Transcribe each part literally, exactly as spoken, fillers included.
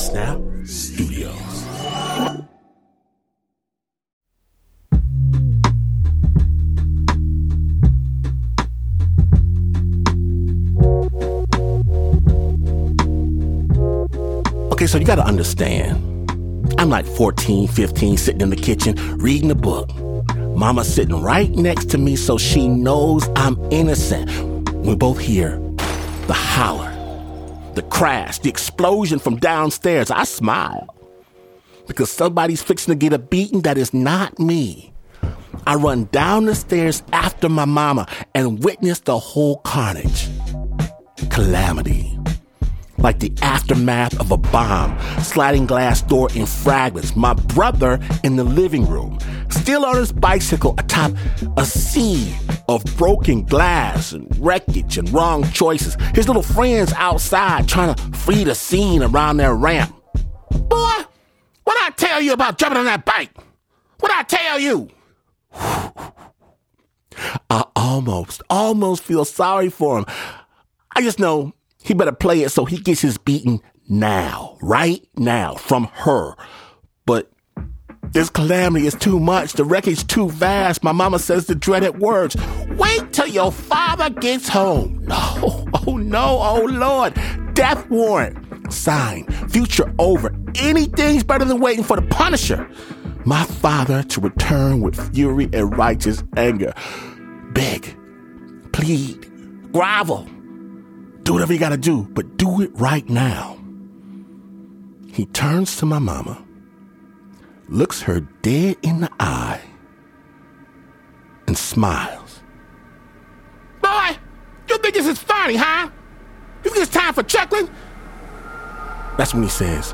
Snap Studios. Okay, so you gotta understand. I'm like fourteen, fifteen, sitting in the kitchen, reading a book. Mama's sitting right next to me, so she knows I'm innocent. We both hear the holler, the crash, the explosion from downstairs. I smile because somebody's fixing to get a beating that is not me. I run down the stairs after my mama and witness the whole carnage. Calamity. Like the aftermath of a bomb, sliding glass door in fragments. My brother in the living room, still on his bicycle atop a sea of broken glass and wreckage and wrong choices. His little friends outside trying to flee the scene around their ramp. Boy, what'd I tell you about jumping on that bike? What'd I tell you? I almost, almost feel sorry for him. I just know he better play it so he gets his beating now, right now, from her. But this calamity is too much. The wreckage too vast. My mama says the dreaded words. Wait till your father gets home. No, oh no, oh Lord. Death warrant. Signed. Future over. Anything's better than waiting for the Punisher. My father to return with fury and righteous anger. Beg, plead, grovel. Do whatever you gotta do, but do it right now. He turns to my mama, looks her dead in the eye, and smiles. Boy, you think this is funny, huh? You think it's time for chuckling? That's when he says,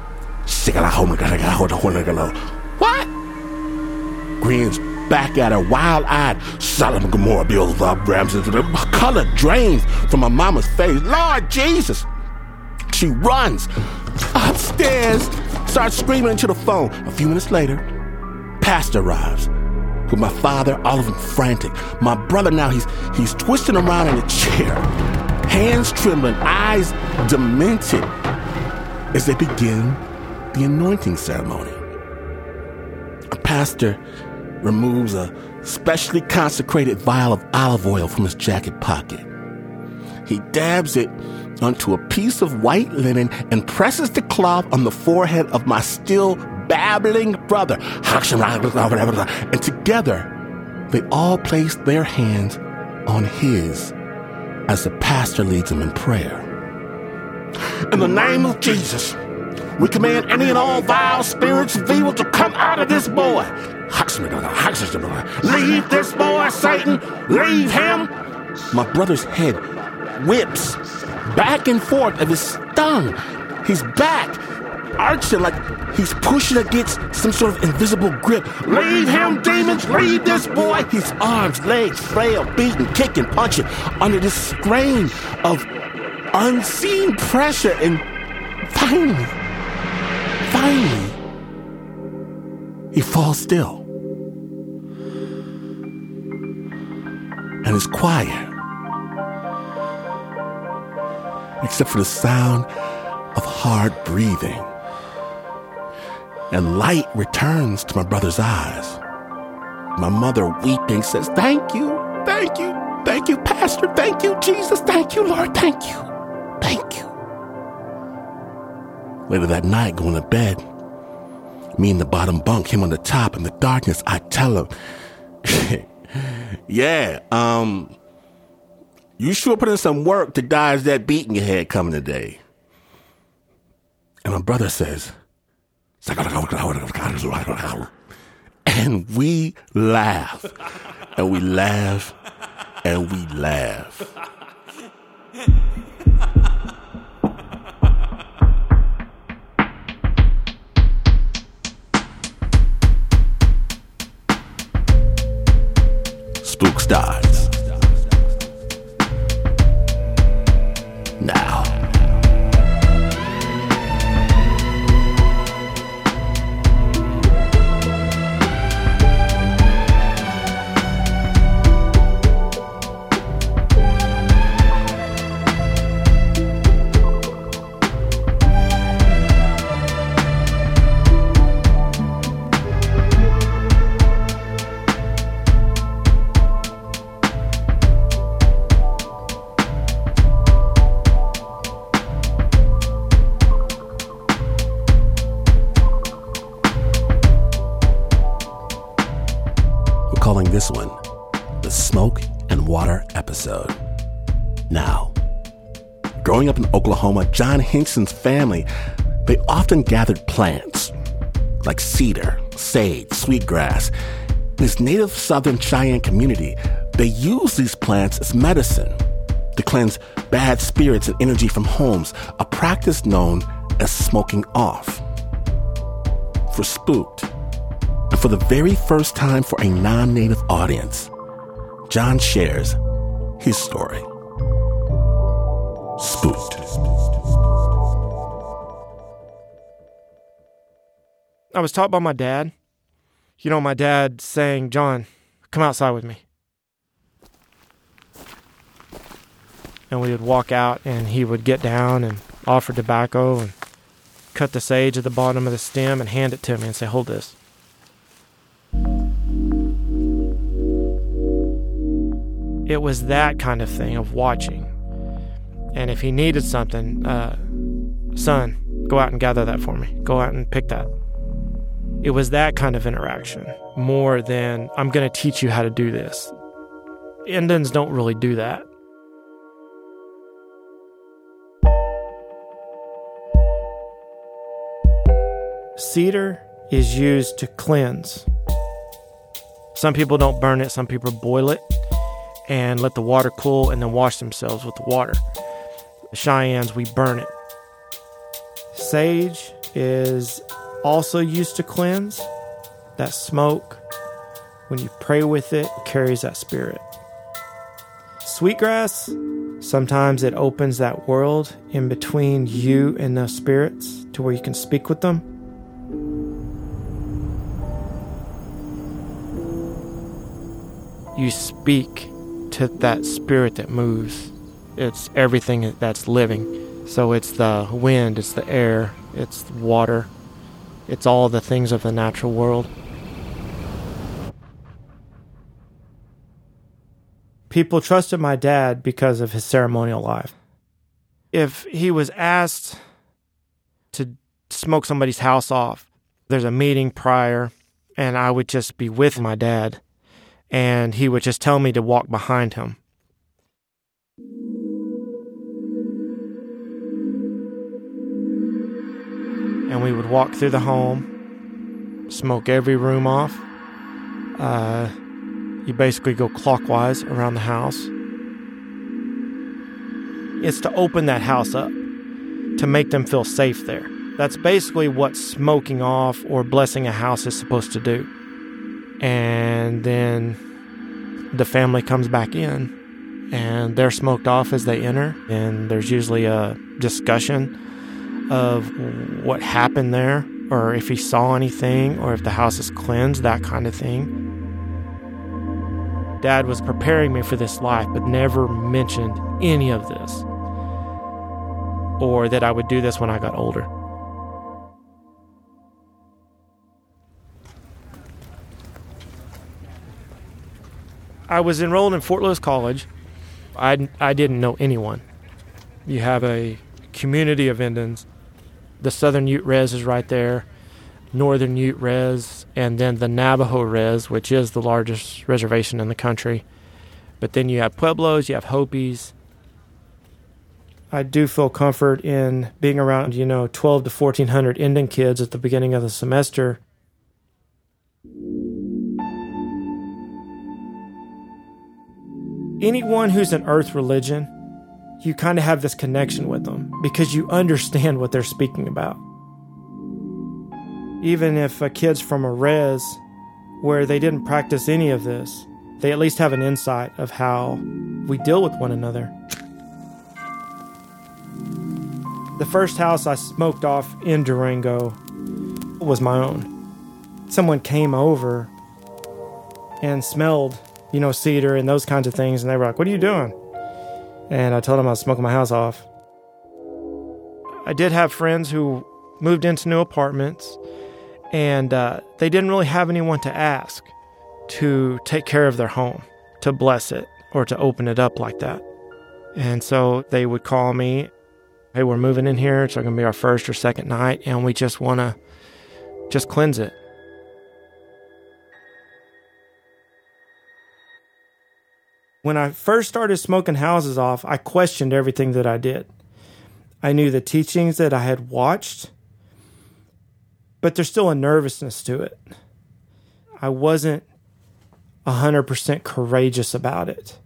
what? Grins back at her, wild-eyed. Sodom and Gomorrah, Beelzebub, Ramses. Color drains from my mama's face. Lord Jesus! She runs upstairs, starts screaming into the phone. A few minutes later, Pastor arrives with my father, all of them frantic. My brother now, he's he's twisting around in a chair, hands trembling, eyes demented, as they begin the anointing ceremony. A pastor removes a specially consecrated vial of olive oil from his jacket pocket. He dabs it onto a piece of white linen and presses the cloth on the forehead of my still babbling brother. And together, they all place their hands on his as the pastor leads them in prayer. In the name of Jesus, we command any and all vile spirits of evil to come out of this boy. Leave this boy, Satan. Leave him. My brother's head whips back and forth as it's stung. His back arching like he's pushing against some sort of invisible grip. Leave him, demons. Leave this boy. His arms, legs flail, beating, kicking, punching under this strain of unseen pressure. And finally, finally, he falls still. And it's quiet. Except for the sound of hard breathing. And light returns to my brother's eyes. My mother, weeping, says, thank you, thank you, thank you, Pastor, thank you, Jesus, thank you, Lord, thank you, thank you. Later that night, going to bed, me in the bottom bunk, him on the top. In the darkness, I tell him, yeah, um, you sure put in some work to dodge that beating you had coming today. And my brother says, and we laugh, and we laugh, and we laugh. Spook starts now. this one, the Smoke and Water episode. Now, growing up in Oklahoma, John Hinson's family, they often gathered plants like cedar, sage, sweetgrass. In his native Southern Cheyenne community, they use these plants as medicine to cleanse bad spirits and energy from homes, a practice known as smoking off. For Spooked, and for the very first time for a non-native audience, John shares his story. Spooked. I was taught by my dad. You know, my dad saying, "John, come outside with me." And we would walk out, and he would get down and offer tobacco and cut the sage at the bottom of the stem and hand it to me and say, "Hold this." It was that kind of thing of watching. And if he needed something, uh, son, go out and gather that for me. Go out and pick that. It was that kind of interaction, more than, I'm going to teach you how to do this. Indians don't really do that. Cedar is used to cleanse. Some people don't burn it, some people boil it and let the water cool and then wash themselves with the water. The Cheyennes, we burn it. Sage is also used to cleanse. That smoke, when you pray with it, it carries that spirit. Sweetgrass, sometimes it opens that world in between you and the spirits to where you can speak with them. You speak to that spirit that moves. It's everything that's living. So it's the wind, it's the air, it's the water, it's all the things of the natural world. People trusted my dad because of his ceremonial life. If he was asked to smoke somebody's house off, there's a meeting prior, and I would just be with my dad, and he would just tell me to walk behind him. And we would walk through the home, smoke every room off. Uh, you basically go clockwise around the house. It's to open that house up, to make them feel safe there. That's basically what smoking off or blessing a house is supposed to do. And then the family comes back in, and they're smoked off as they enter, and there's usually a discussion of what happened there, or if he saw anything, or if the house is cleansed, that kind of thing. Dad was preparing me for this life, but never mentioned any of this, or that I would do this when I got older. I was enrolled in Fort Lewis College. I, I didn't know anyone. You have a community of Indians. The Southern Ute Res is right there, Northern Ute Res, and then the Navajo Res, which is the largest reservation in the country. But then you have Pueblos, you have Hopis. I do feel comfort in being around, you know, twelve to fourteen hundred Indian kids at the beginning of the semester. Anyone who's an earth religion, you kind of have this connection with them because you understand what they're speaking about. Even if a kid's from a res where they didn't practice any of this, they at least have an insight of how we deal with one another. The first house I smoked off in Durango was my own. Someone came over and smelled, you know, cedar and those kinds of things, and they were like, "What are you doing?" And I told them I was smoking my house off. I did have friends who moved into new apartments, and uh, they didn't really have anyone to ask to take care of their home, to bless it, or to open it up like that. And so they would call me, "Hey, we're moving in here. It's going to be our first or second night, and we just want to just cleanse it." When I first started smoking houses off, I questioned everything that I did. I knew the teachings that I had watched, but there's still a nervousness to it. I wasn't one hundred percent courageous about it.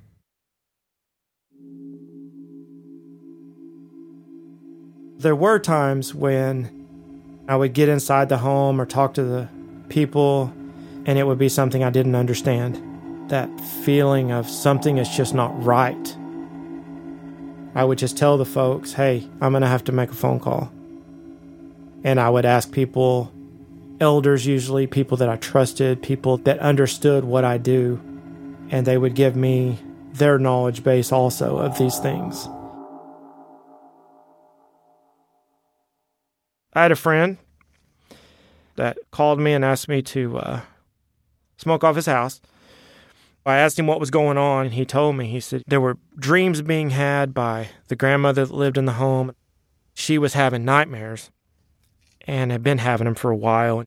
There were times when I would get inside the home or talk to the people, and it would be something I didn't understand. That feeling of something is just not right. I would just tell the folks, hey, I'm going to have to make a phone call. And I would ask people, elders usually, people that I trusted, people that understood what I do, and they would give me their knowledge base also of these things. I had a friend that called me and asked me to uh, smoke off his house. I asked him what was going on, and he told me, he said there were dreams being had by the grandmother that lived in the home. She was having nightmares and had been having them for a while.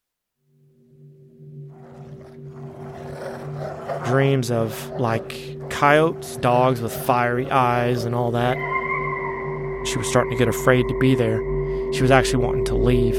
Dreams of like coyotes, dogs with fiery eyes and all that. She was starting to get afraid to be there. She was actually wanting to leave.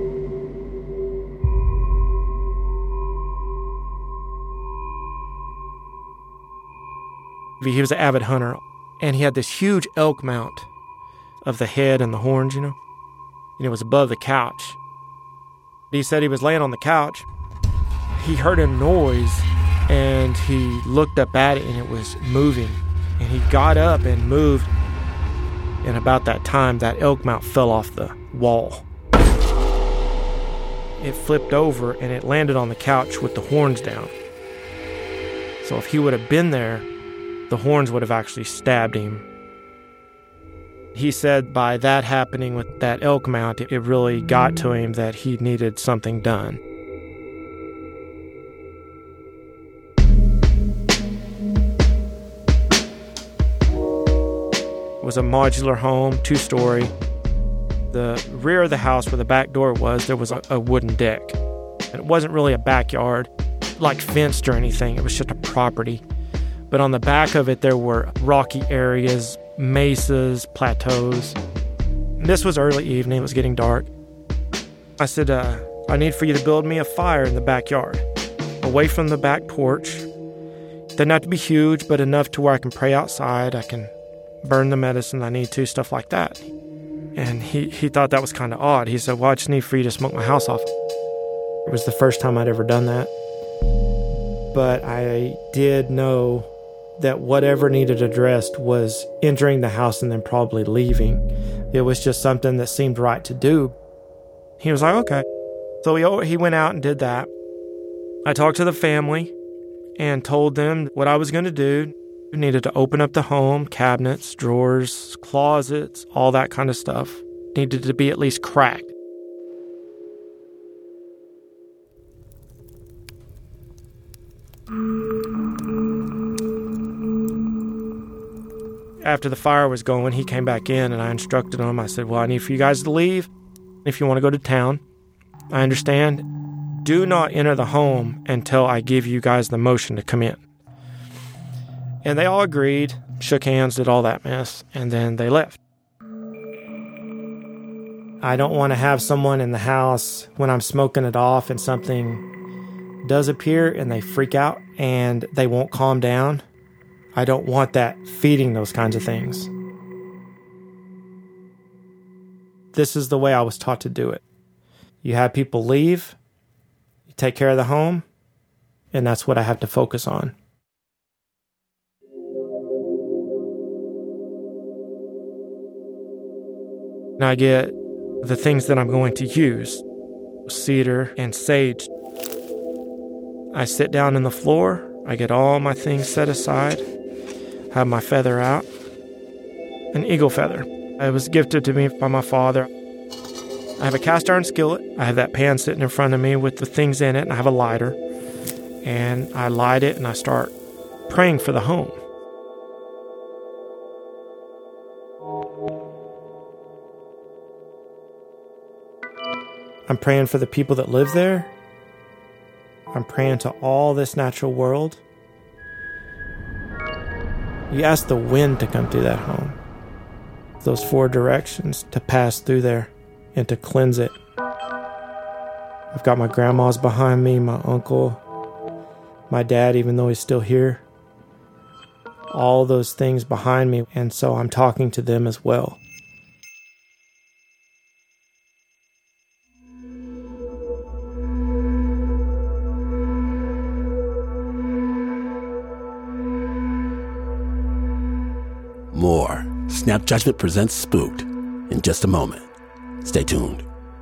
He was an avid hunter, and he had this huge elk mount of the head and the horns, you know, and it was above the couch. He said he was laying on the couch. He heard a noise, and he looked up at it, and it was moving. And he got up and moved, and about that time, that elk mount fell off the wall. It flipped over, and it landed on the couch with the horns down. So if he would have been there, the horns would have actually stabbed him. He said by that happening with that elk mount, it really got to him that he needed something done. It was a modular home, two-story. The rear of the house where the back door was, there was a, a wooden deck. And it wasn't really a backyard, like fenced or anything. It was just a property. But on the back of it, there were rocky areas, mesas, plateaus. This was early evening. It was getting dark. I said, uh, I need for you to build me a fire in the backyard, away from the back porch. Doesn't have to be huge, but enough to where I can pray outside. I can burn the medicine I need to, stuff like that. And he, he thought that was kind of odd. He said, well, I just need for you to smoke my house off. It was the first time I'd ever done that. But I did know that whatever needed addressed was entering the house and then probably leaving. It was just something that seemed right to do. He was like, okay. So he, he went out and did that. I talked to the family and told them what I was going to do. We needed to open up the home, cabinets, drawers, closets, all that kind of stuff. Needed to be at least cracked. After the fire was going, he came back in and I instructed him. I said, well, I need for you guys to leave. If you want to go to town, I understand. Do not enter the home until I give you guys the motion to come in. And they all agreed, shook hands, did all that mess, and then they left. I don't want to have someone in the house when I'm smoking it off and something does appear and they freak out and they won't calm down. I don't want that feeding those kinds of things. This is the way I was taught to do it. You have people leave, you take care of the home, and that's what I have to focus on. And I get the things that I'm going to use, cedar and sage. I sit down on the floor, I get all my things set aside, have my feather out, an eagle feather. It was gifted to me by my father. I have a cast iron skillet. I have that pan sitting in front of me with the things in it, and I have a lighter. And I light it, and I start praying for the home. I'm praying for the people that live there. I'm praying to all this natural world. You ask the wind to come through that home. Those four directions to pass through there and to cleanse it. I've got my grandmas behind me, my uncle, my dad, even though he's still here. All those things behind me, and so I'm talking to them as well. More Snap Judgment presents Spooked in just a moment. Stay tuned.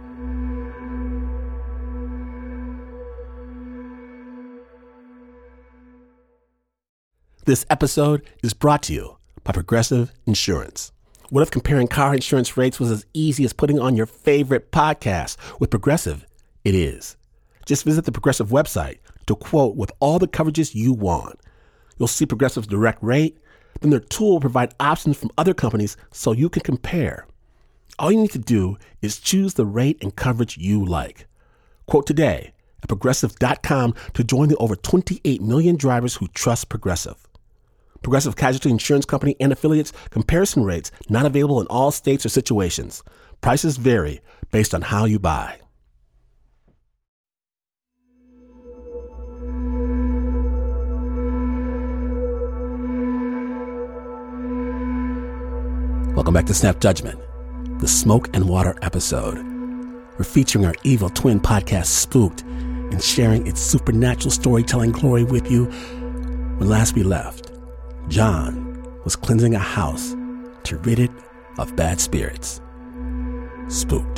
This episode is brought to you by Progressive Insurance. What if comparing car insurance rates was as easy as putting on your favorite podcast? With Progressive, it is. Just visit the Progressive website to quote with all the coverages you want. You'll see Progressive's direct rate. Then their tool will provide options from other companies so you can compare. All you need to do is choose the rate and coverage you like. Quote today at Progressive dot com to join the over twenty-eight million drivers who trust Progressive. Progressive Casualty Insurance Company and affiliates. Comparison rates not available in all states or situations. Prices vary based on how you buy. Welcome back to Snap Judgment, the Smoke and Water episode. We're featuring our evil twin podcast, Spooked, and sharing its supernatural storytelling glory with you. When last we left, John was cleansing a house to rid it of bad spirits. Spooked.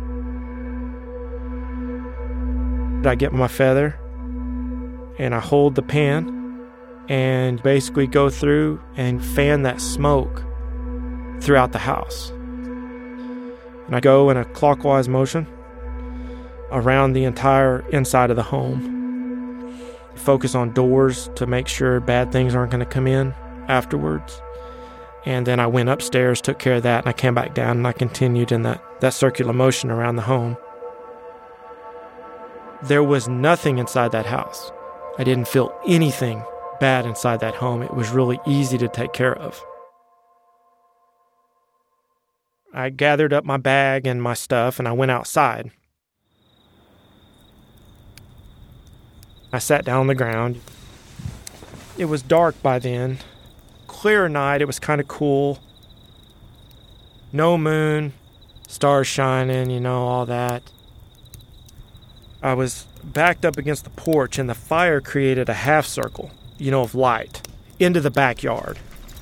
I get my feather and I hold the pan and basically go through and fan that smoke throughout the house. And I go in a clockwise motion around the entire inside of the home. Focus on doors to make sure bad things aren't going to come in afterwards. And then I went upstairs, took care of that, and I came back down and I continued in that, that circular motion around the home. There was nothing inside that house. I didn't feel anything bad inside that home. It was really easy to take care of. I gathered up my bag and my stuff and I went outside. I sat down on the ground. It was dark by then. Clear night, it was kind of cool. No moon, stars shining, you know, all that. I was backed up against the porch and the fire created a half circle, you know, of light into the backyard.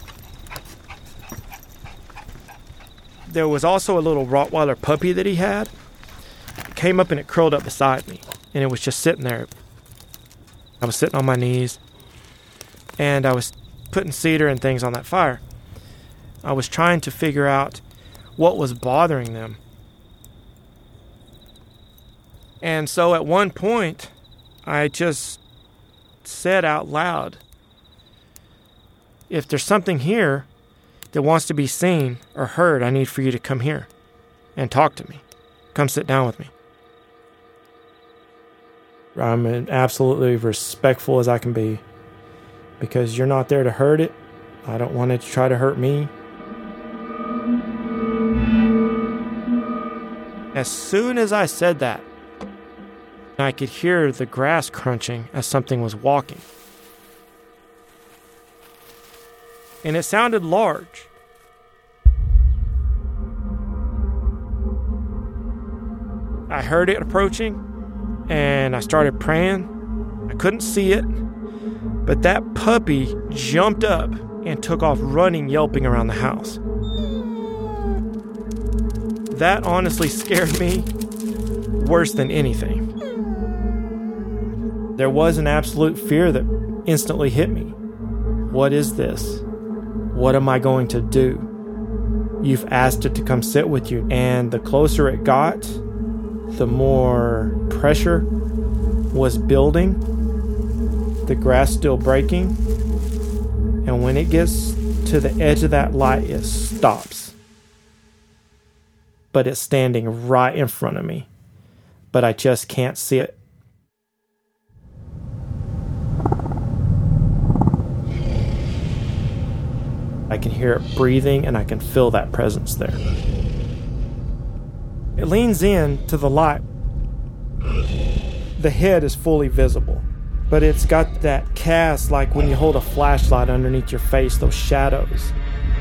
There was also a little Rottweiler puppy that he had. It came up and it curled up beside me. And it was just sitting there. I was sitting on my knees. And I was putting cedar and things on that fire. I was trying to figure out what was bothering them. And so at one point, I just said out loud, if there's something here that wants to be seen or heard, I need for you to come here and talk to me. Come sit down with me. I'm absolutely respectful as I can be because you're not there to hurt it. I don't want it to try to hurt me. As soon as I said that, I could hear the grass crunching as something was walking. And it sounded large. I heard it approaching, and I started praying. I couldn't see it, but that puppy jumped up and took off running, yelping around the house. That honestly scared me worse than anything. There was an absolute fear that instantly hit me. What is this? What am I going to do? You've asked it to come sit with you. And the closer it got, the more pressure was building. The grass still breaking. And when it gets to the edge of that light, it stops. But it's standing right in front of me. But I just can't see it. can hear it breathing, and I can feel that presence there. It leans in to the light. The head is fully visible, but it's got that cast like when you hold a flashlight underneath your face, those shadows.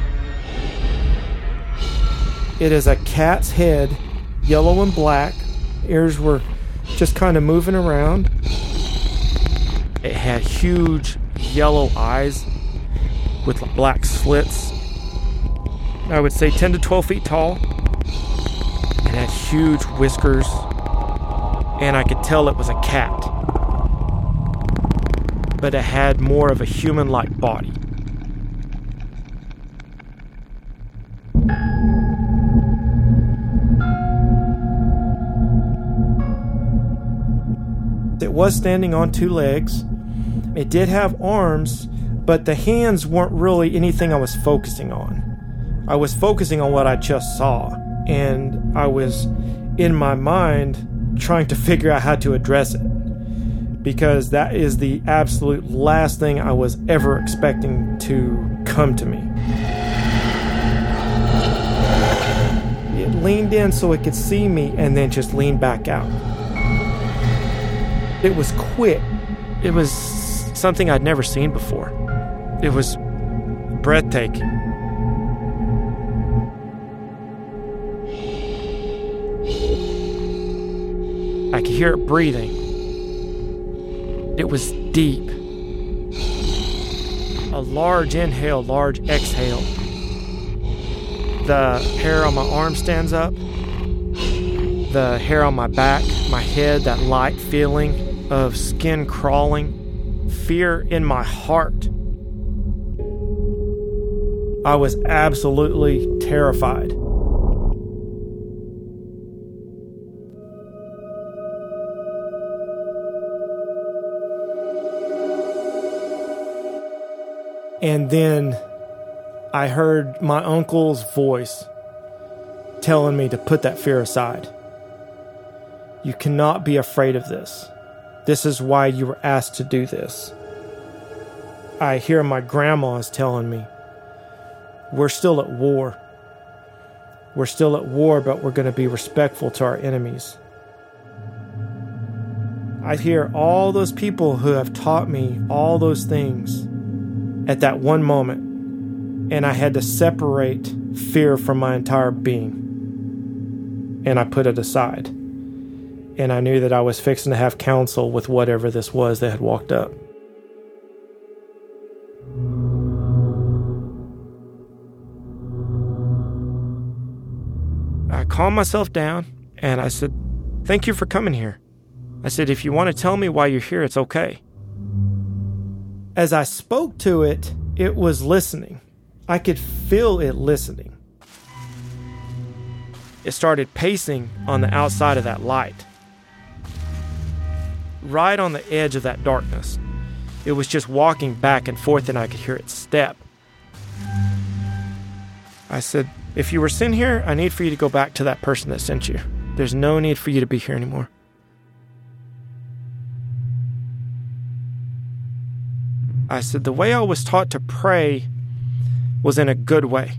It is a cat's head, yellow and black. Ears were just kind of moving around. It had huge yellow eyes with black slits. I would say ten to twelve feet tall. It had huge whiskers, and I could tell it was a cat. But it had more of a human-like body. It was standing on two legs. It did have arms, but the hands weren't really anything I was focusing on. I was focusing on what I just saw, and I was, in my mind, trying to figure out how to address it, because that is the absolute last thing I was ever expecting to come to me. It leaned in so it could see me and then just leaned back out. It was quick. It was something I'd never seen before. It was breathtaking. I could hear it breathing. It was deep. A large inhale, large exhale. The hair on my arm stands up. The hair on my back, my head, that light feeling of skin crawling, fear in my heart. I was absolutely terrified. And then I heard my uncle's voice telling me to put that fear aside. You cannot be afraid of this. This is why you were asked to do this. I hear my grandma's telling me, we're still at war. We're still at war, but we're going to be respectful to our enemies. I hear all those people who have taught me all those things at that one moment, and I had to separate fear from my entire being. And I put it aside. And I knew that I was fixing to have counsel with whatever this was that had walked up. I calmed myself down, and I said, thank you for coming here. I said, if you want to tell me why you're here, it's okay. As I spoke to it, it was listening. I could feel it listening. It started pacing on the outside of that light. Right on the edge of that darkness. It was just walking back and forth, and I could hear its step. I said, if you were sent here, I need for you to go back to that person that sent you. There's no need for you to be here anymore. I said, the way I was taught to pray was in a good way.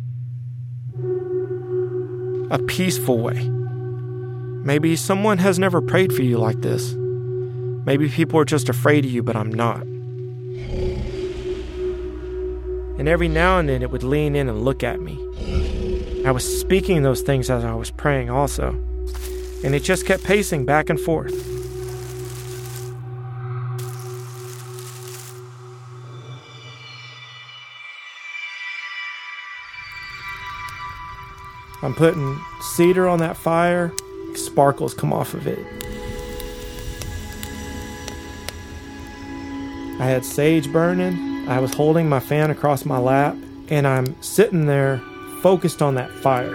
A peaceful way. Maybe someone has never prayed for you like this. Maybe people are just afraid of you, but I'm not. And every now and then it would lean in and look at me. I was speaking those things as I was praying also. And it just kept pacing back and forth. I'm putting cedar on that fire. Sparkles come off of it. I had sage burning. I was holding my fan across my lap, and I'm sitting there focused on that fire.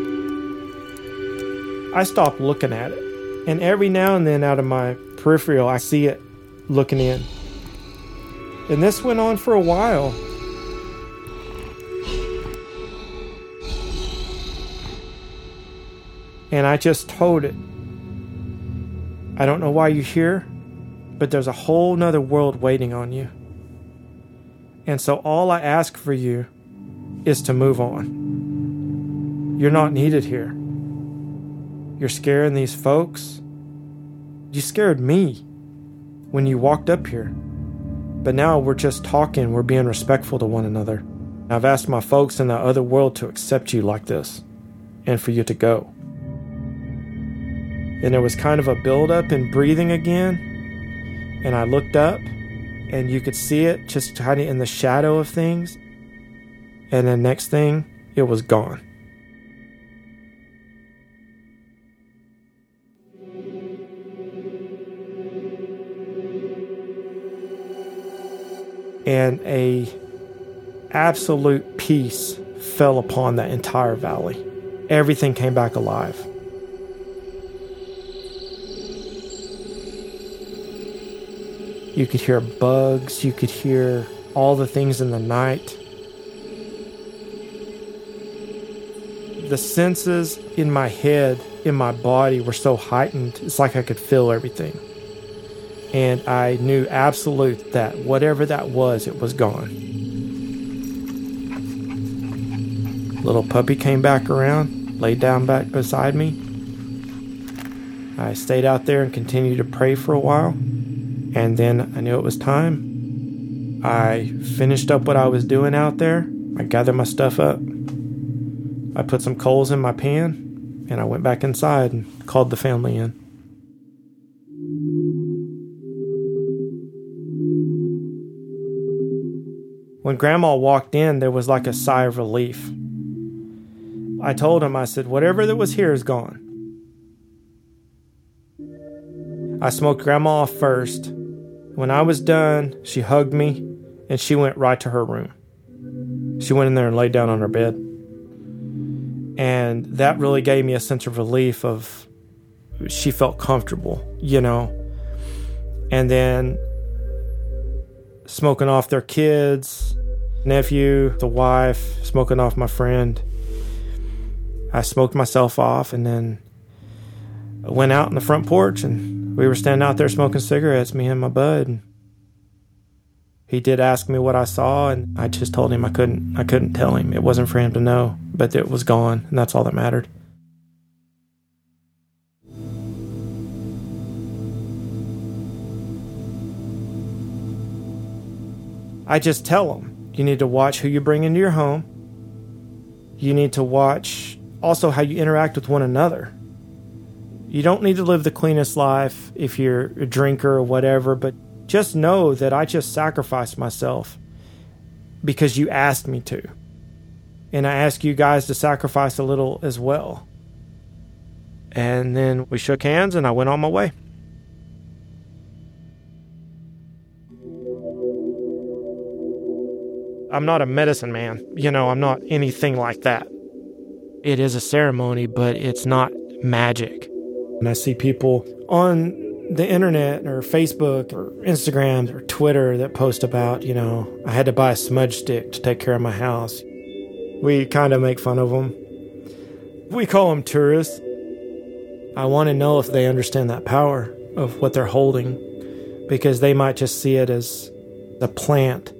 I stopped looking at it, and every now and then out of my peripheral, I see it looking in. And this went on for a while. And I just told it, I don't know why you're here, but there's a whole nother world waiting on you. And so all I ask for you is to move on. You're not needed here. You're scaring these folks. You scared me when you walked up here. But now we're just talking. We're being respectful to one another. I've asked my folks in the other world to accept you like this and for you to go. And there was kind of a buildup and breathing again. And I looked up and you could see it just kind of in the shadow of things. And then next thing, it was gone. And a absolute peace fell upon that entire valley. Everything came back alive. You could hear bugs, you could hear all the things in the night. The senses in my head, in my body were so heightened, it's like I could feel everything. And I knew absolute that whatever that was, it was gone. Little puppy came back around, laid down back beside me. I stayed out there and continued to pray for a while. And then I knew it was time. I finished up what I was doing out there. I gathered my stuff up. I put some coals in my pan, and I went back inside and called the family in. When Grandma walked in, there was like a sigh of relief. I told him, I said, whatever that was here is gone. I smoked Grandma off first. When I was done, she hugged me, and she went right to her room. She went in there and laid down on her bed. And that really gave me a sense of relief of she felt comfortable, you know. And then smoking off their kids, nephew, the wife, smoking off my friend. I smoked myself off and then went out on the front porch and we were standing out there smoking cigarettes, me and my bud. He did ask me what I saw, and I just told him I couldn't I couldn't tell him. It wasn't for him to know, but it was gone, and that's all that mattered. I just tell them, you need to watch who you bring into your home. You need to watch also how you interact with one another. You don't need to live the cleanest life if you're a drinker or whatever, but just know that I just sacrificed myself because you asked me to. And I ask you guys to sacrifice a little as well. And then we shook hands and I went on my way. I'm not a medicine man. You know, I'm not anything like that. It is a ceremony, but it's not magic. And I see people on the internet or Facebook or Instagram or Twitter that post about, you know, I had to buy a smudge stick to take care of my house. We kind of make fun of them. We call them tourists. I want to know if they understand that power of what they're holding, because they might just see it as a plant.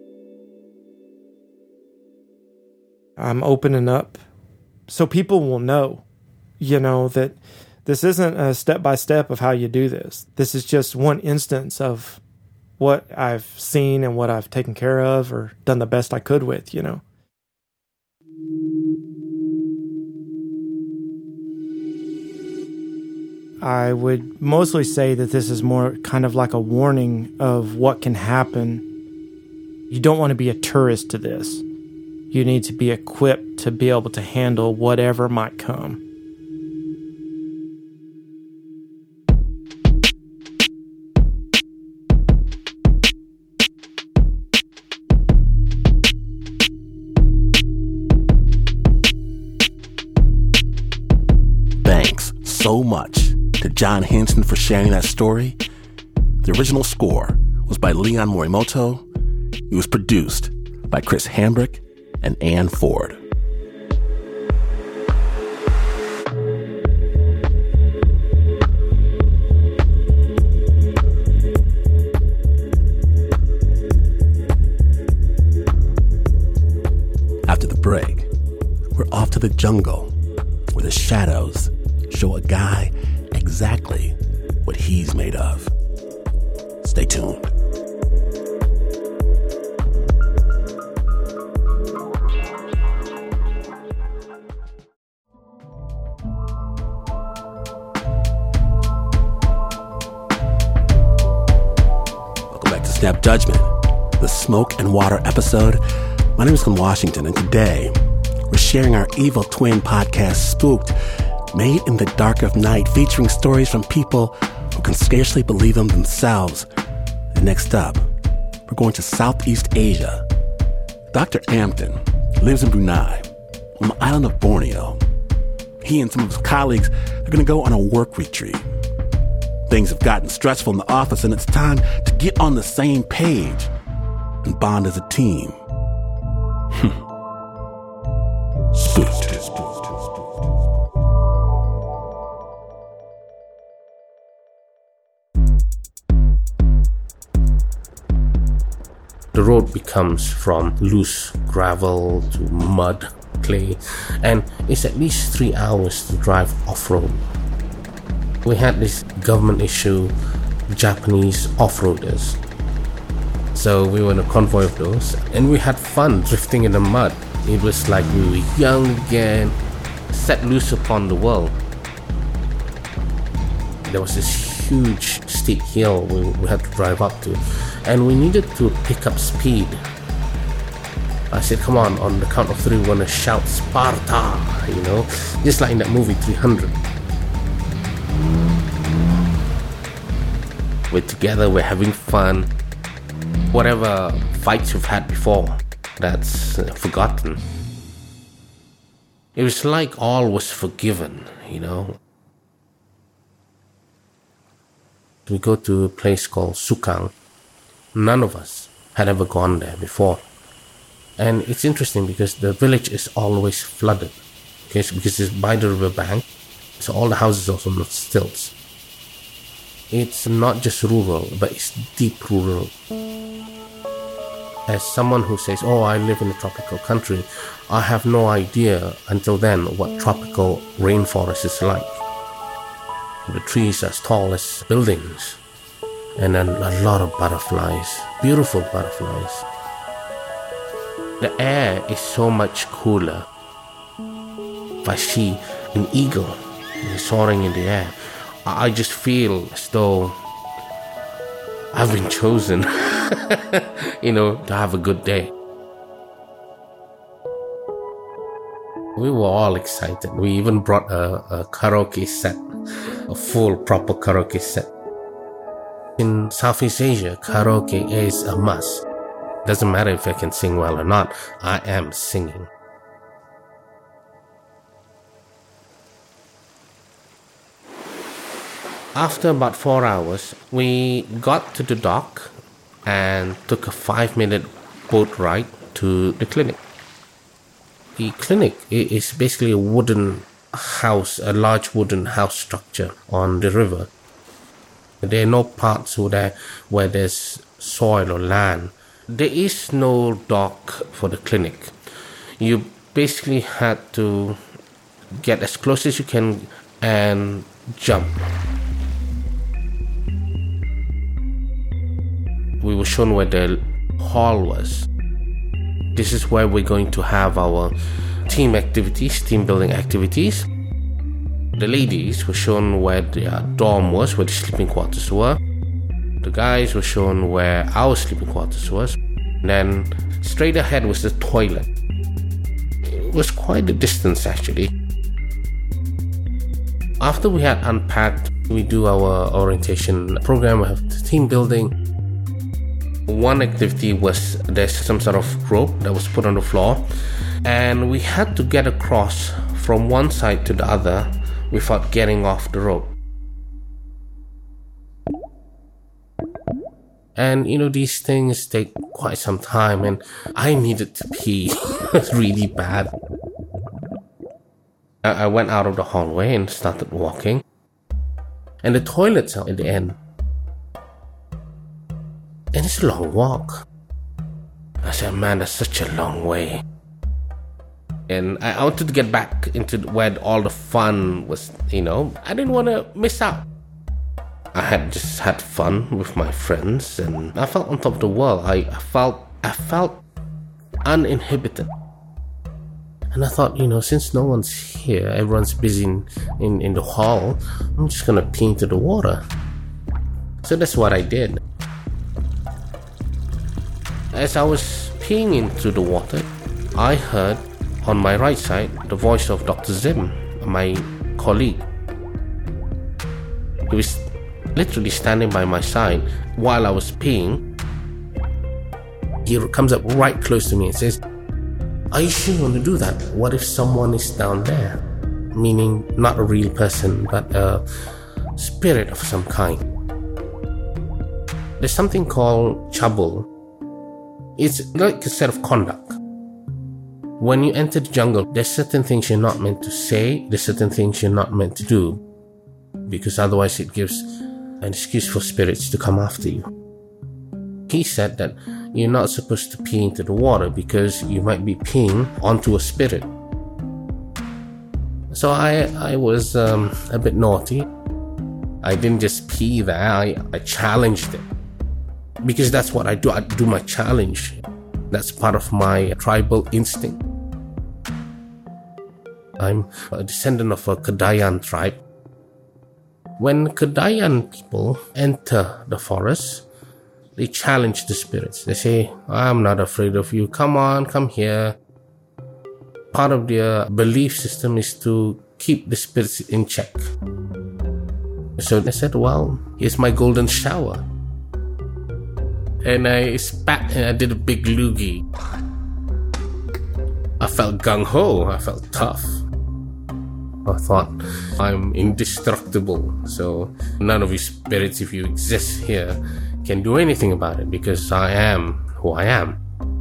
I'm opening up so people will know, you know, that this isn't a step-by-step of how you do this. This is just one instance of what I've seen and what I've taken care of or done the best I could with, you know. I would mostly say that this is more kind of like a warning of what can happen. You don't want to be a tourist to this. You need to be equipped to be able to handle whatever might come. Thanks so much to John Henson for sharing that story. The original score was by Leon Morimoto. It was produced by Chris Hambrick and Ann Ford. After the the jungle where the shadows show a guy exactly what he's made of. Stay tuned. Welcome back to Snap Judgment, the Smoke and Water episode. My name is Glenn Washington, and today we're sharing our Evil Twin podcast, Spooked, made in the dark of night, featuring stories from people who can scarcely believe them themselves. And next up, we're going to Southeast Asia. Doctor Ampton lives in Brunei, on the island of Borneo. He and some of his colleagues are going to go on a work retreat. Things have gotten stressful in the office, and it's time to get on the same page and bond as a team. Spooked. The road becomes from loose gravel to mud, clay, and it's at least three hours to drive off-road. We had this government issue, Japanese off-roaders. So we were in a convoy of those, and we had fun drifting in the mud. It was like we were young again, set loose upon the world. There was this huge steep hill we, we had to drive up to, and we needed to pick up speed. I said, come on, on the count of three, we're gonna shout Sparta, you know, just like in that movie three hundred. We're together, we're having fun. Whatever fights you've had before, that's uh, forgotten. It was like all was forgiven, you know. We go to a place called Sukang. None of us had ever gone there before. And it's interesting because the village is always flooded. Okay, so because it's by the river bank, so all the houses are also on stilts. It's not just rural, but it's deep rural. As someone who says, oh, I live in a tropical country, I have no idea until then what tropical rainforest is like. The trees are as tall as buildings, and then a lot of butterflies, beautiful butterflies. The air is so much cooler. If I see an eagle soaring in the air, I just feel as though I've been chosen, you know, to have a good day. We were all excited. We even brought a, a karaoke set, a full proper karaoke set. In Southeast Asia, karaoke is a must. Doesn't matter if I can sing well or not, I am singing. After about four hours, we got to the dock and took a five-minute boat ride to the clinic. The clinic is basically a wooden house, a large wooden house structure on the river. There are no parts where, where there's soil or land. There is no dock for the clinic. You basically had to get as close as you can and jump. We were shown where the hall was. This is where we're going to have our team activities, team building activities. The ladies were shown where their dorm was, where the sleeping quarters were. The guys were shown where our sleeping quarters was. And then straight ahead was the toilet. It was quite a distance actually. After we had unpacked, we do our orientation program, we have the team building. One activity was there's some sort of rope that was put on the floor, and we had to get across from one side to the other without getting off the rope. And you know, these things take quite some time, and I needed to pee really bad. I went out of the hallway and started walking, and the toilets are at the end. And it's a long walk. I said, man, that's such a long way. And I wanted to get back into where all the fun was, you know. I didn't want to miss out. I had just had fun with my friends, and I felt on top of the world. I, I felt I felt uninhibited. And I thought, you know, since no one's here, everyone's busy in, in, in the hall, I'm just gonna pee into the water. So that's what I did. As I was peeing into the water, I heard on my right side the voice of Doctor Zim, my colleague. He was literally standing by my side while I was peeing. He comes up right close to me and says, "Are you sure you want to do that? What if someone is down there?" Meaning not a real person, but a spirit of some kind. There's something called chabul. It's like a set of conduct. When you enter the jungle, there's certain things you're not meant to say, there's certain things you're not meant to do, because otherwise it gives an excuse for spirits to come after you. He said that you're not supposed to pee into the water because you might be peeing onto a spirit. So I I was um, a bit naughty. I didn't just pee there, I, I challenged it. Because that's what I do, I do my challenge. That's part of my tribal instinct. I'm a descendant of a Kedayan tribe. When Kedayan people enter the forest, they challenge the spirits. They say, "I'm not afraid of you. Come on, come here." Part of their belief system is to keep the spirits in check. So they said, "Well, here's my golden shower." And I spat and I did a big loogie. I felt gung-ho. I felt tough. I thought, I'm indestructible. So none of you spirits, if you exist here, can do anything about it because I am who I am.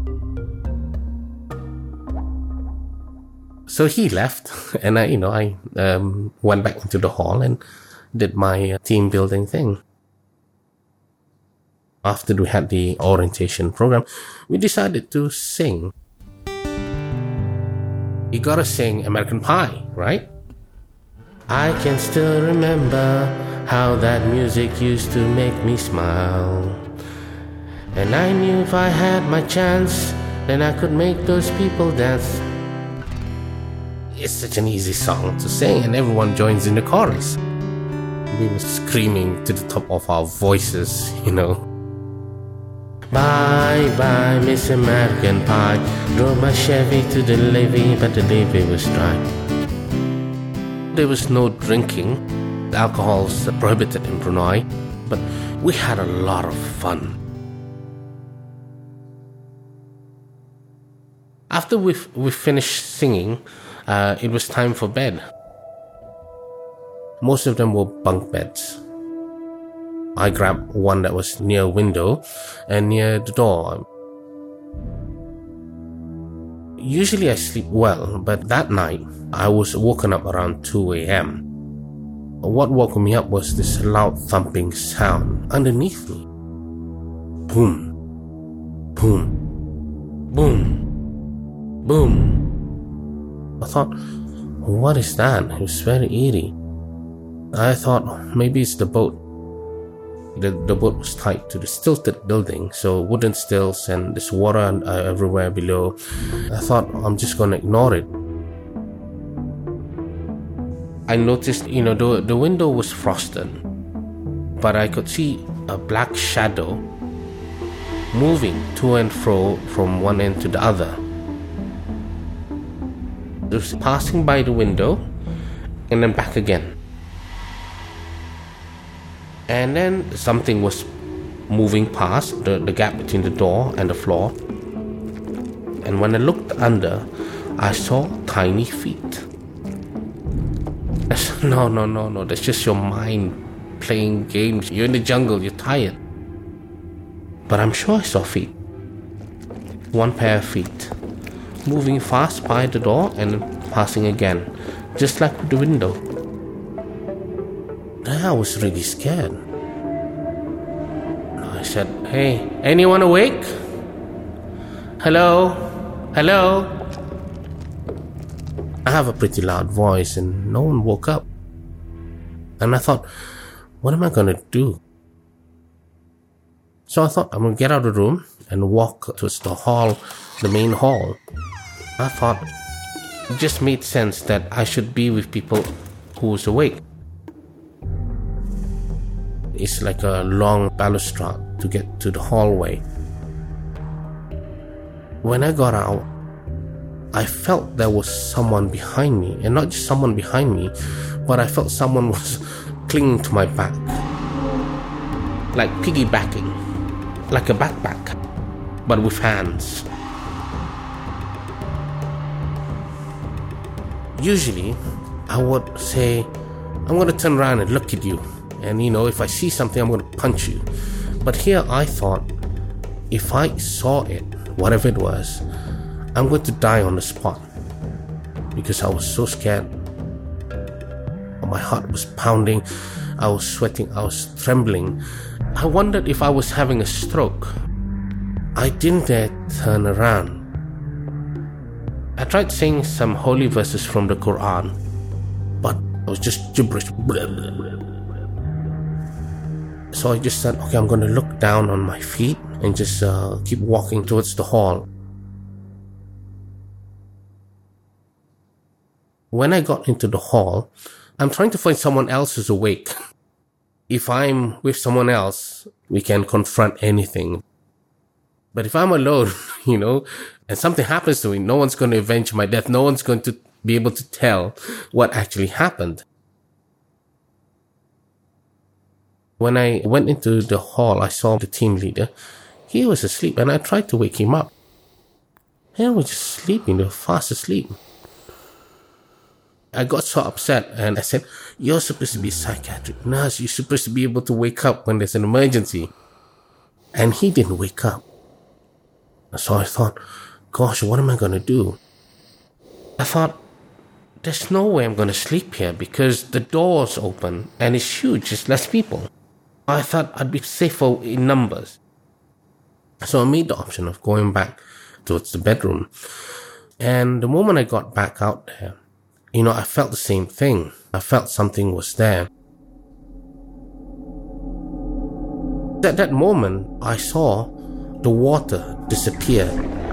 So he left, and I, you know, I um, went back into the hall and did my uh, team building thing. After we had the orientation program, we decided to sing. You gotta sing American Pie, right? I can still remember how that music used to make me smile. And I knew if I had my chance, then I could make those people dance. It's such an easy song to sing, and everyone joins in the chorus. We were screaming to the top of our voices, you know. Bye bye, Miss American Pie. Drove my Chevy to the levee, but the levee was dry. There was no drinking. Alcohol's prohibited in Brunei, but we had a lot of fun. After we we finished singing, uh, it was time for bed. Most of them were bunk beds. I grabbed one that was near a window and near the door. Usually I sleep well, but that night I was woken up around two a.m. What woke me up was this loud thumping sound underneath me. Boom, boom, boom, boom. I thought, what is that? It was very eerie. I thought maybe it's the boat. The, the boat was tied to the stilted building, so wooden stilts and there's water uh, everywhere below. I thought, I'm just gonna ignore it. I noticed, you know, the, the window was frosted, but I could see a black shadow moving to and fro from one end to the other. It was passing by the window and then back again. And then something was moving past the, the gap between the door and the floor. And when I looked under, I saw tiny feet. I said, no, no, no, no, that's just your mind playing games. You're in the jungle, you're tired. But I'm sure I saw feet. One pair of feet. Moving fast by the door and passing again. Just like with the window. I was really scared. I said, hey, anyone awake? Hello? Hello? I have a pretty loud voice and no one woke up. And I thought, what am I going to do? So I thought, I'm going to get out of the room and walk towards the hall, the main hall. I thought it just made sense that I should be with people who was awake. It's like a long balustrade to get to the hallway. When I got out, I felt there was someone behind me, and not just someone behind me, but I felt someone was clinging to my back, like piggybacking, like a backpack, but with hands. Usually, I would say, I'm going to turn around and look at you, and you know, if I see something, I'm going to punch you. But here I thought, if I saw it, whatever it was, I'm going to die on the spot, because I was so scared. My heart was pounding, I was sweating, I was trembling. I wondered if I was having a stroke. I didn't dare turn around. I tried saying some holy verses from the Quran, but it was just gibberish. So I just said, okay, I'm going to look down on my feet and just uh, keep walking towards the hall. When I got into the hall, I'm trying to find someone else who's awake. If I'm with someone else, we can confront anything. But if I'm alone, you know, and something happens to me, no one's going to avenge my death. No one's going to be able to tell what actually happened. When I went into the hall, I saw the team leader. He was asleep, and I tried to wake him up. He was just sleeping, they were fast asleep. I got so upset and I said, you're supposed to be a psychiatric nurse. You're supposed to be able to wake up when there's an emergency. And he didn't wake up. So I thought, gosh, what am I going to do? I thought, there's no way I'm going to sleep here because the door's open and it's huge. There's less people. I thought I'd be safer in numbers. So I made the option of going back towards the bedroom. And the moment I got back out there, you know, I felt the same thing. I felt something was there. At that moment, I saw the water disappear.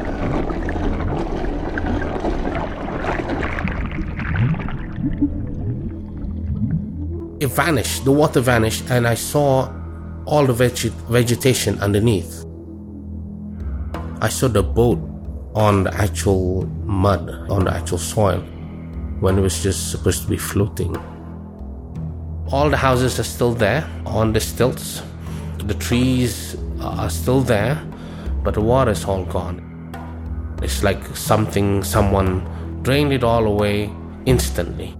It vanished. The water vanished, and I saw all the veg- vegetation underneath. I saw the boat on the actual mud, on the actual soil, when it was just supposed to be floating. All the houses are still there on the stilts. The trees are still there, but the water is all gone. It's like something, someone drained it all away instantly.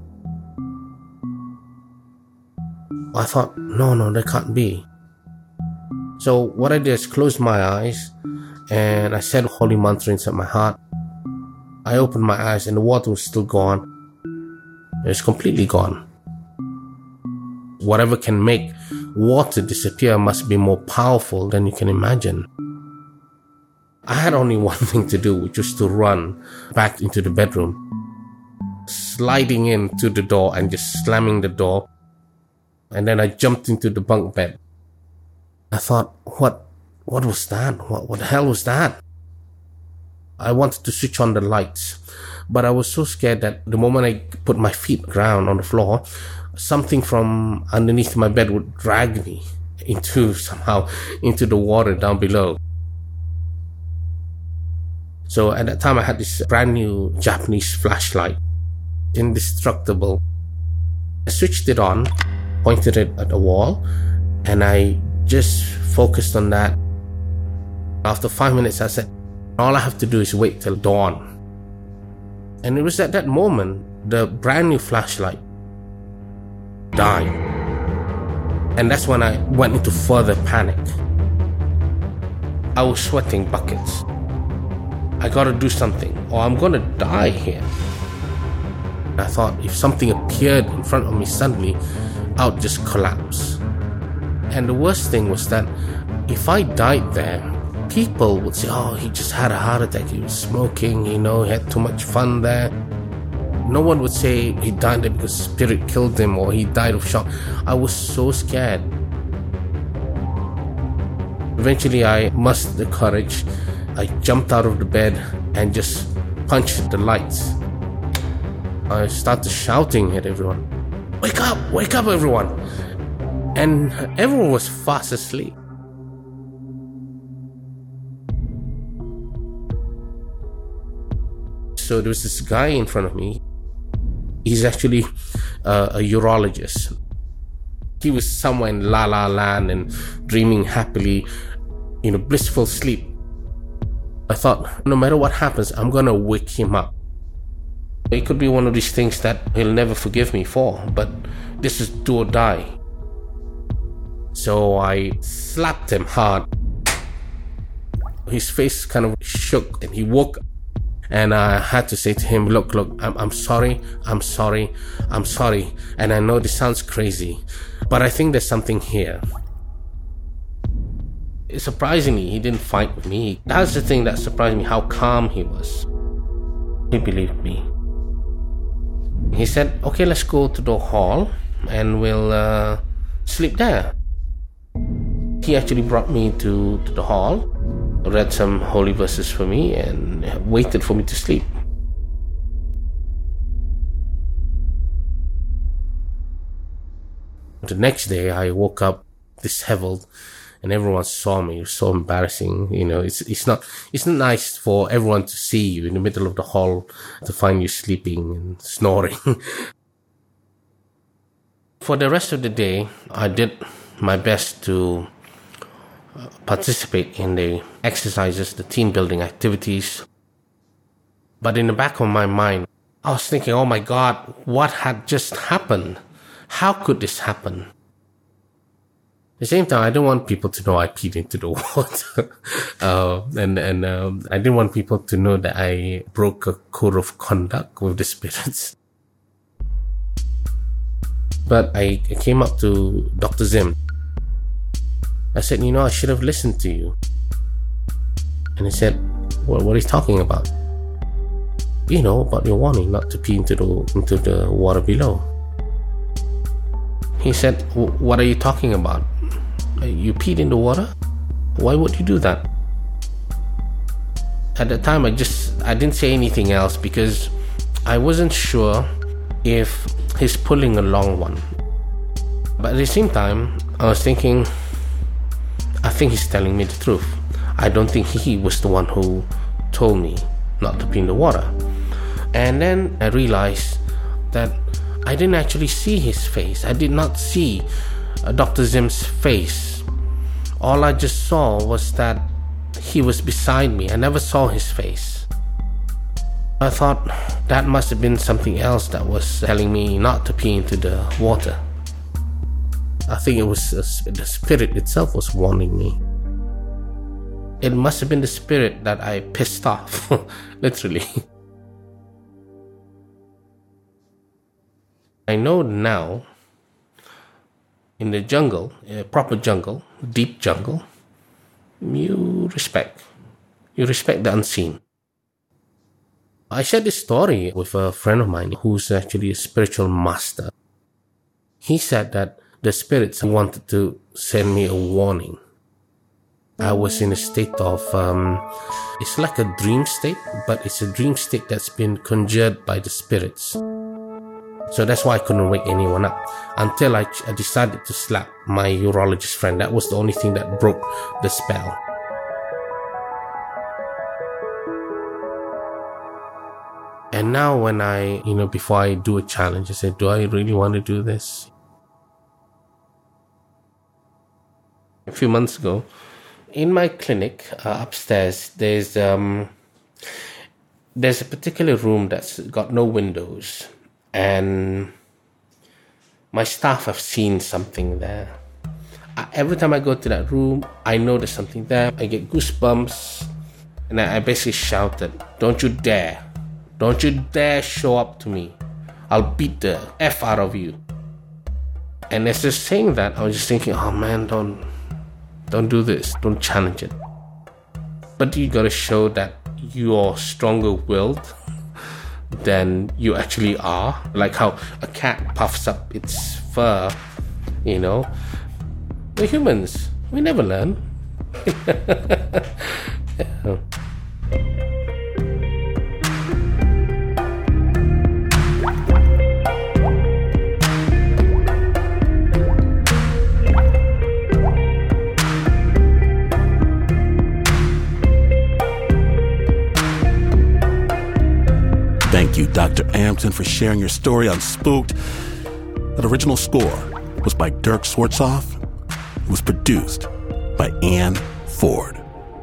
I thought, no, no, that can't be. So what I did is close my eyes and I said holy mantra inside my heart. I opened my eyes and the water was still gone. It was completely gone. Whatever can make water disappear must be more powerful than you can imagine. I had only one thing to do, which was to run back into the bedroom, sliding into the door and just slamming the door. And then I jumped into the bunk bed. I thought, what, what was that? What, what the hell was that? I wanted to switch on the lights, but I was so scared that the moment I put my feet down on the floor, something from underneath my bed would drag me into somehow into the water down below. So at that time I had this brand new Japanese flashlight, indestructible. I switched it on, pointed it at the wall, and I just focused on that. After five minutes I said, all I have to do is wait till dawn. And it was at that moment the brand new flashlight died. And that's when I went into further panic. I was sweating buckets. I gotta do something or I'm gonna die here. I thought if something appeared in front of me suddenly, I would just collapse. And the worst thing was that if I died there, people would say, oh, he just had a heart attack, he was smoking, you know, he had too much fun there. No one would say he died because spirit killed him or he died of shock. I was so scared. Eventually, I mustered the courage. I jumped out of the bed and just punched the lights. I started shouting at everyone, "Wake up! Wake up, everyone!" And everyone was fast asleep. So there was this guy in front of me. He's actually uh, a urologist. He was somewhere in La La Land and dreaming happily, you know, blissful sleep. I thought, no matter what happens, I'm gonna wake him up. It could be one of these things that he'll never forgive me for, but this is do or die. So I slapped him hard. His face kind of shook and he woke up. And I had to say to him, look, look, I'm, I'm sorry, I'm sorry, I'm sorry. And I know this sounds crazy, but I think there's something here. Surprisingly, he didn't fight with me. That's the thing that surprised me, how calm he was. He believed me. He said, okay, let's go to the hall and we'll uh, sleep there. He actually brought me to, to the hall, read some holy verses for me and waited for me to sleep. The next day I woke up disheveled and everyone saw me. It was so embarrassing. You know, it's it's not it's not nice for everyone to see you in the middle of the hall, to find you sleeping and snoring. For the rest of the day, I did my best to participate in the exercises, the team building activities. But in the back of my mind, I was thinking, oh my God, what had just happened? How could this happen? At the same time, I didn't want people to know I peed into the water. uh, and and um, I didn't want people to know that I broke a code of conduct with the spirits. But I came up to Doctor Zim. I said, you know, I should have listened to you. And he said, well, what are you talking about? You know, about your warning not to pee into the, into the water below. He said, what are you talking about? You peed in the water? Why would you do that? At the time, I just, I didn't say anything else because I wasn't sure if he's pulling a long one. But at the same time, I was thinking, I think he's telling me the truth. I don't think he was the one who told me not to pee in the water. And then I realized that I didn't actually see his face. I did not see uh, Doctor Zim's face. All I just saw was that he was beside me. I never saw his face. I thought that must have been something else that was telling me not to pee into the water. I think it was uh, the spirit itself was warning me. It must have been the spirit that I pissed off, literally. I know now, in the jungle, a proper jungle, deep jungle, you respect. You respect the unseen. I shared this story with a friend of mine who's actually a spiritual master. He said that the spirits wanted to send me a warning. I was in a state of, um, it's like a dream state, but it's a dream state that's been conjured by the spirits. So that's why I couldn't wake anyone up until I, I decided to slap my urologist friend. That was the only thing that broke the spell. And now when I, you know, before I do a challenge, I say, do I really want to do this? A few months ago, in my clinic uh, upstairs, there's um, there's a particular room that's got no windows, and my staff have seen something there. I, every time I go to that room, I know there's something there. I get goosebumps, and I, I basically shouted, "Don't you dare! Don't you dare show up to me! I'll beat the F out of you!" And as just saying that, I was just thinking, "Oh man, don't." Don't do this. Don't challenge it. But you gotta show that you're stronger willed than you actually are. Like how a cat puffs up its fur, you know. The humans, we never learn. Yeah. Thank you, Doctor Amson, for sharing your story on Spooked. That original score was by Dirk Swartzoff. It was produced by Ann Ford.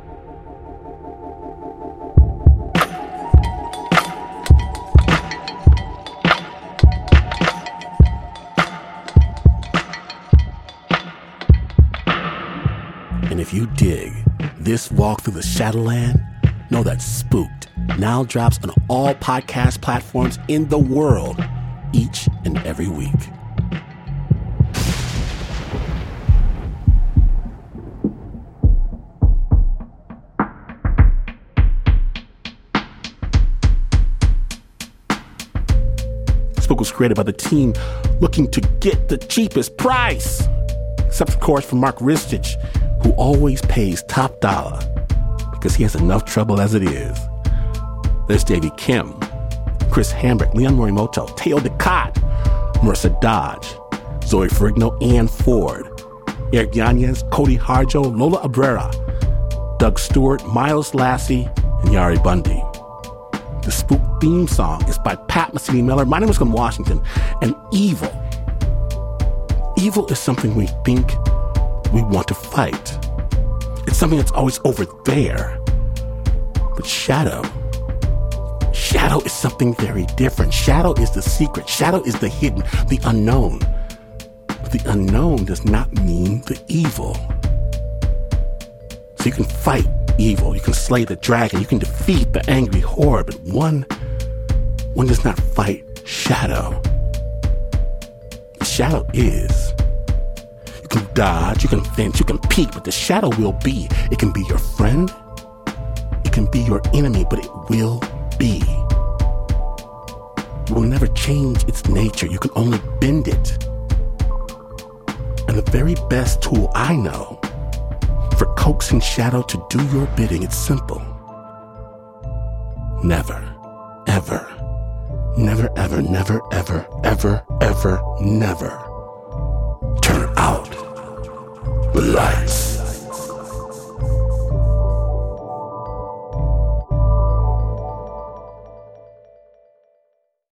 And if you dig this walk through the Shadowland, know that Spooked now drops on all podcast platforms in the world each and every week. Spooked was created by the team looking to get the cheapest price. Except, of course, for Mark Ristich, who always pays top dollar because he has enough trouble as it is. There's Davey Kim, Chris Hambrick, Leon Morimoto, Teo Ducat, Marissa Dodge, Zoe Ferrigno, Ann Ford, Eric Yanez, Cody Harjo, Lola Abrera, Doug Stewart, Miles Lassie, and Yari Bundy. The Spook theme song is by Pat Mesiti-Miller. My name is Glenn Washington. And evil. Evil is something we think we want to fight. It's something that's always over there. But shadow, shadow is something very different. Shadow is the secret. Shadow is the hidden, the unknown. But the unknown does not mean the evil. So you can fight evil, you can slay the dragon, you can defeat the angry horde, but one, one does not fight shadow. The shadow is. You can dodge, you can fence, you can peek, but the shadow will be. It can be your friend, it can be your enemy, but it will be. You will never change its nature, you can only bend it. And the very best tool I know for coaxing shadow to do your bidding, it's simple. Never, ever, never, ever, never, ever, ever, ever, never turn out the lights.